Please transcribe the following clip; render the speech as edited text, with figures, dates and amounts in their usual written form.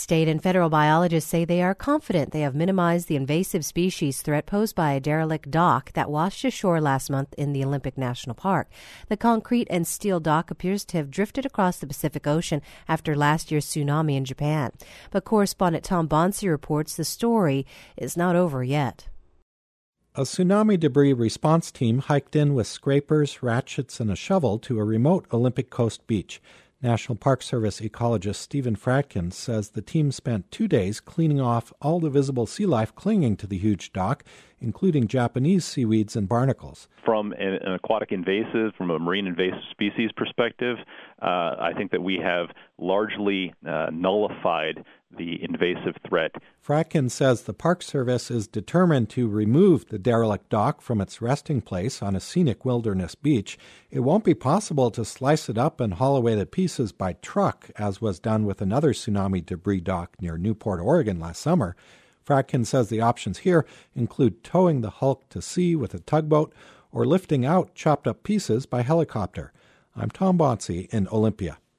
state and federal biologists say they are confident they have minimized the invasive species threat posed by a derelict dock that washed ashore last month in the Olympic National Park. The concrete and steel dock appears to have drifted across the Pacific Ocean after last year's tsunami in Japan. But correspondent Tom Bonsi reports the story is not over yet. A tsunami debris response team hiked in with scrapers, ratchets, and a shovel to a remote Olympic Coast beach. National Park Service ecologist Stephen Fradkin says the team spent 2 days cleaning off all the visible sea life clinging to the huge dock, including Japanese seaweeds and barnacles. From an aquatic invasive, from a marine invasive species perspective, I think that we have largely nullified the invasive threat. Fradkin says the Park Service is determined to remove the derelict dock from its resting place on a scenic wilderness beach. It won't be possible to slice it up and haul away the pieces by truck, as was done with another tsunami debris dock near Newport, Oregon last summer. Fradkin says the options here include towing the hulk to sea with a tugboat or lifting out chopped up pieces by helicopter. I'm Tom Bonsi in Olympia.